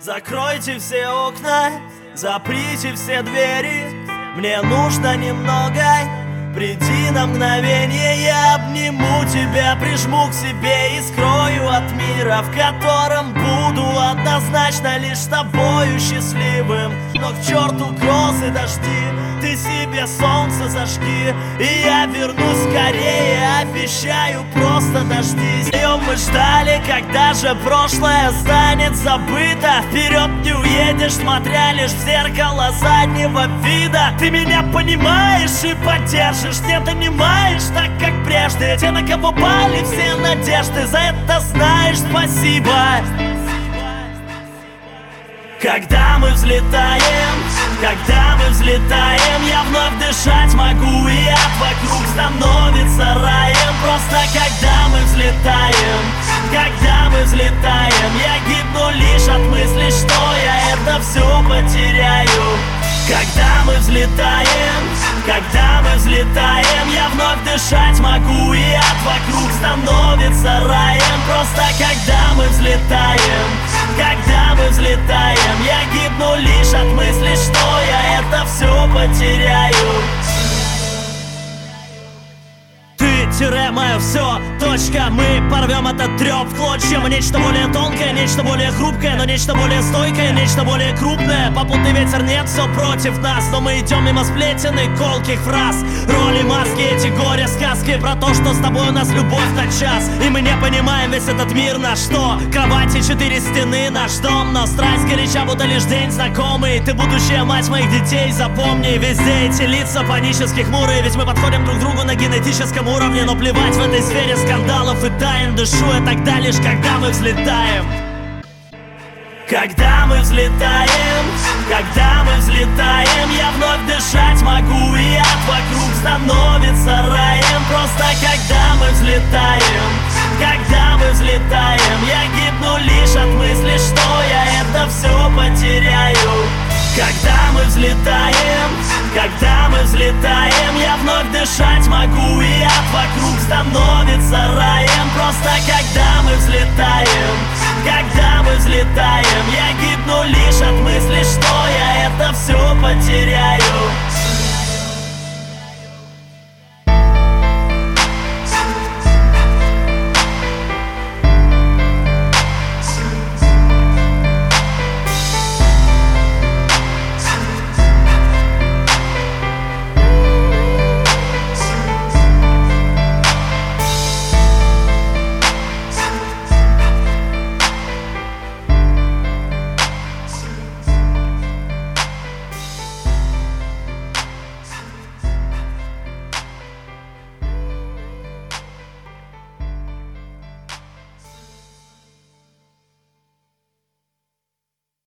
Закройте все окна, заприте все двери. Мне нужно немного, приди на мгновение. Я обниму тебя, прижму к себе и скрою от мира, в котором буду однозначно лишь с тобою счастливым. Но к черту грозы, дожди, ты себе солнце зажги, и я вернусь скорее, обещаю, просто дождись. Мы ждали, когда же прошлое станет забыто. Вперед не уедешь, смотря лишь в зеркало заднего вида. Ты меня понимаешь и поддержишь, не донимаешь так, как прежде. Те, на кого пали все надежды, за это знаешь спасибо. Когда мы взлетаем, я вновь дышать могу, и ад вокруг становится раем. Просто когда мы взлетаем, я гибну лишь от мысли, что я это все потеряю. Когда мы взлетаем, я вновь дышать могу, и ад вокруг становится раем. Просто когда мы взлетаем, я гибну лишь от мысли, что я это все потеряю. Мое все, точка, мы порвем этот треп в клочья. Мы нечто более тонкое, нечто более хрупкое, но нечто более стойкое, нечто более крупное. Попутный ветер, нет, все против нас, но мы идем мимо сплетен и колких фраз. Роли, маски, эти горе, сказки про то, что с тобой у нас любовь на час. И мы не понимаем весь этот мир на что. Кровати, 4 стены, наш дом, но страсть горяча, будто лишь день знакомый. Ты будущая мать моих детей, запомни. Везде эти лица панически хмурые, ведь мы подходим друг к другу на генетическом уровне. Но плевать в этой сфере скандалов и тайн. Дышу я тогда лишь, когда мы взлетаем. Когда мы взлетаем, я вновь дышать могу, и ад вокруг становится раем. Просто когда мы взлетаем, я гибну лишь от мысли, что я это все потеряю. Когда мы взлетаем, я вновь дышать могу, и ад вокруг становится раем. Просто когда мы взлетаем, я гибну лишь от мысли, что я это все потеряю.